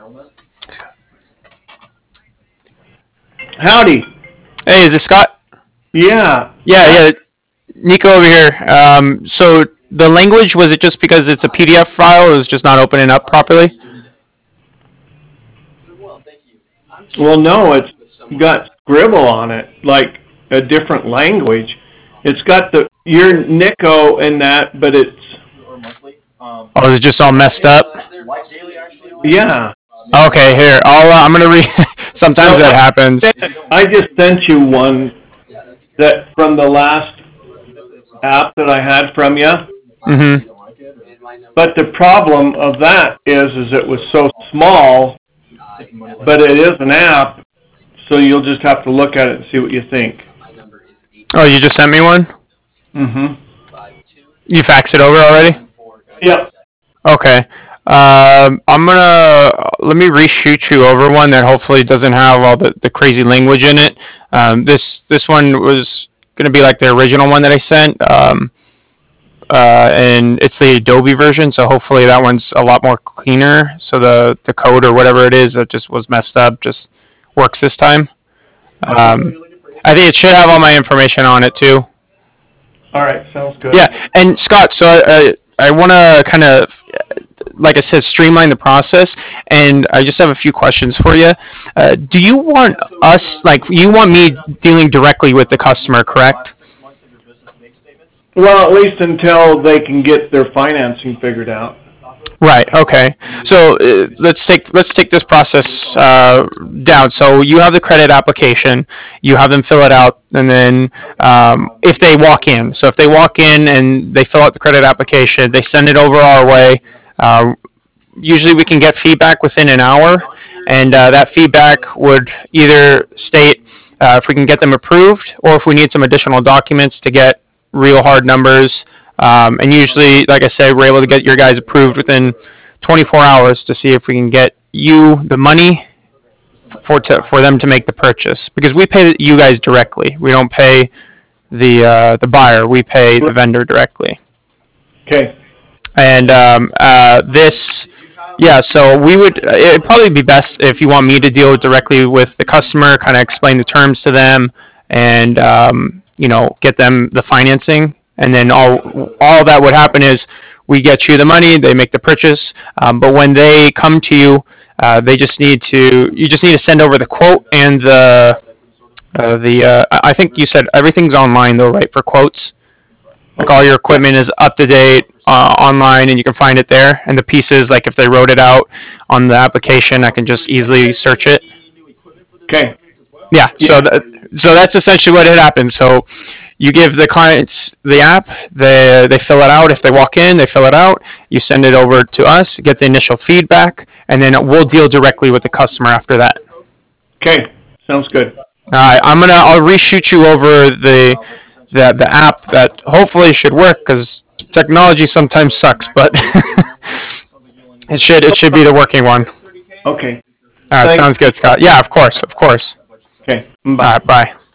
Howdy. Hey, is this Scott? Yeah. Yeah. Nico over here. So the language, was it just because it's a PDF file? It was just not opening up properly? Well, no, it's got scribble on it, like a different language. It's got your Nico in that, but it's. Oh, is it just all messed up? Yeah. Okay, here. I'm gonna read. Sometimes that happens. I just sent you one that from the last app that I had from you. Mm-hmm. But the problem of that is it was so small, but it is an app, so you'll just have to look at it and see what you think. Oh, you just sent me one? Mm-hmm. You faxed it over already? Yep. Okay. Let me reshoot you over one that hopefully doesn't have all the crazy language in it. This one was gonna be like the original one that I sent. And it's the Adobe version, so hopefully that one's a lot more cleaner. So the code or whatever it is that just was messed up just works this time. I think it should have all my information on it too. All right, sounds good. Yeah, and Scott, so I want to kind of, like I said, streamline the process, and I just have a few questions for you. Do you want you want me dealing directly with the customer, correct? Well, at least until they can get their financing figured out. Right. Okay. So let's take this process down. So you have the credit application, you have them fill it out, and then if they walk in, so if they walk in and they fill out the credit application, they send it over our way. Usually we can get feedback within an hour, and that feedback would either state if we can get them approved or if we need some additional documents to get real hard numbers. And usually, like I said, we're able to get your guys approved within 24 hours to see if we can get you the money for them to make the purchase. Because we pay you guys directly. We don't pay the buyer. We pay the vendor directly. Okay. And so it'd probably be best if you want me to deal directly with the customer, kind of explain the terms to them, and get them the financing. And then all that would happen is we get you the money, they make the purchase, but when they come to you, you just need to send over the quote and I think you said everything's online though, right, for quotes? Like all your equipment is up to date online, and you can find it there. And the pieces, like if they wrote it out on the application, I can just easily search it. Okay. Yeah. So that's essentially what had happened. So you give the clients the app, they fill it out. If they walk in, they fill it out. You send it over to us, get the initial feedback, and then we'll deal directly with the customer after that. Okay. Sounds good. All right. I'll reshoot you over the app that hopefully should work, because technology sometimes sucks, but it should be the working one. Okay. All right, sounds good, Scott. Yeah, of course. Okay. Bye. Bye.